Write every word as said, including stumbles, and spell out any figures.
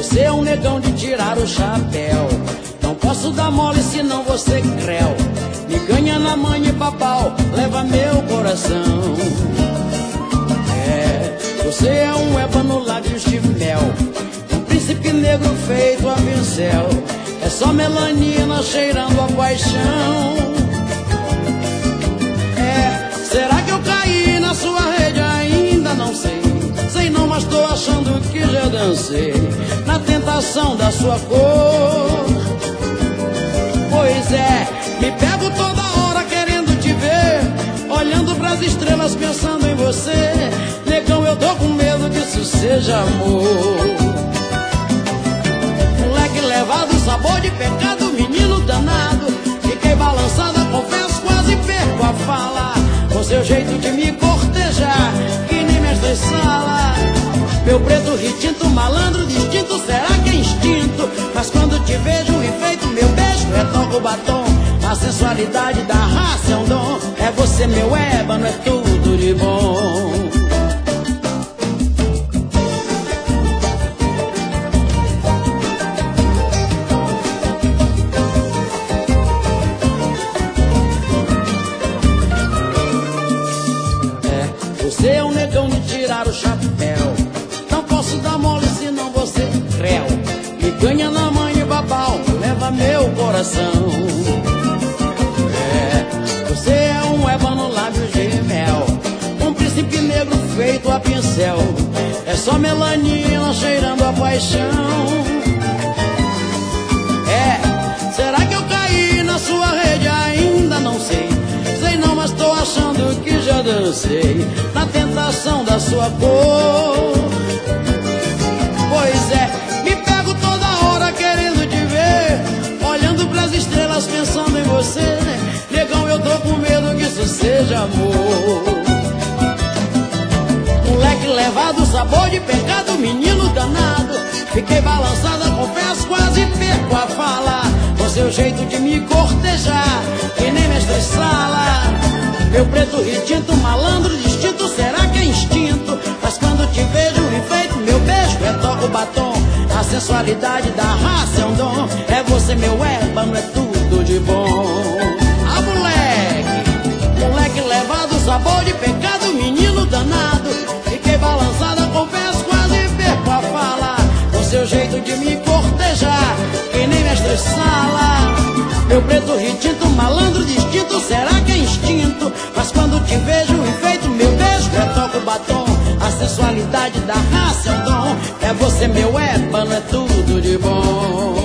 Você é um negão de tirar o chapéu. Não posso dar mole senão você creu. Me ganha na manha e papau, leva meu coração. É, você é um ébano lábios de mel, um príncipe negro feito a pincel. É só melanina cheirando a paixão. É, será que eu caí na sua rede? Ainda não sei. Sei não, mas tô achando que já dancei na tentação da sua cor. Pois é, me pego toda hora querendo te ver, olhando pras estrelas pensando em você. Negão, eu tô com medo que isso seja amor. Moleque levado, sabor de pecado, menino danado. Fiquei balançada, confesso, quase perco a fala. Com seu jeito de me cortejar, que nem mestre sala. Meu preto retinto, malandro distinto, será que é instinto? Mas quando te vejo enfeito, meu beijo retoca o batom. A sensualidade da raça é um dom. É você meu ébano, é tudo de bom. É, você é um negão de tirar o chapéu. Não posso dar mole senão você creu. Me ganha na mãe e babau, leva meu coração. É, você é um ébano lábios de mel, um príncipe negro feito a pincel. É só melanina cheirando a paixão. É, será que eu caí na sua rede? Ainda não sei. Sei não, mas tô achando que já dancei na tentação da sua cor. Pois é, me pego toda hora querendo te ver, olhando pras estrelas pensando em você. Negão, eu tô com medo que isso seja amor. Moleque levado, sabor de pecado, menino danado. Fiquei balançada, confesso, quase perco a fala. Com seu jeito de me cortejar, que nem mestre sala. Meu preto retinto, malandro distinto, será que é instinto? Mas quando te vejo enfeito, meu beijo retoca o batom. A sensualidade da raça é um dom. É você meu ébano, é tudo de bom. Ah, moleque, moleque levado, sabor de pecado, menino danado. Fiquei balançada, confesso, quase perco a fala. Com seu jeito de me cortejar, que nem mestre sala. Meu preto retinto, malandro distinto, será que é instinto? Mas quando te vejo enfeito, meu beijo retoca o batom. A sensualidade da raça é um dom. É você meu ébano, é tudo de bom.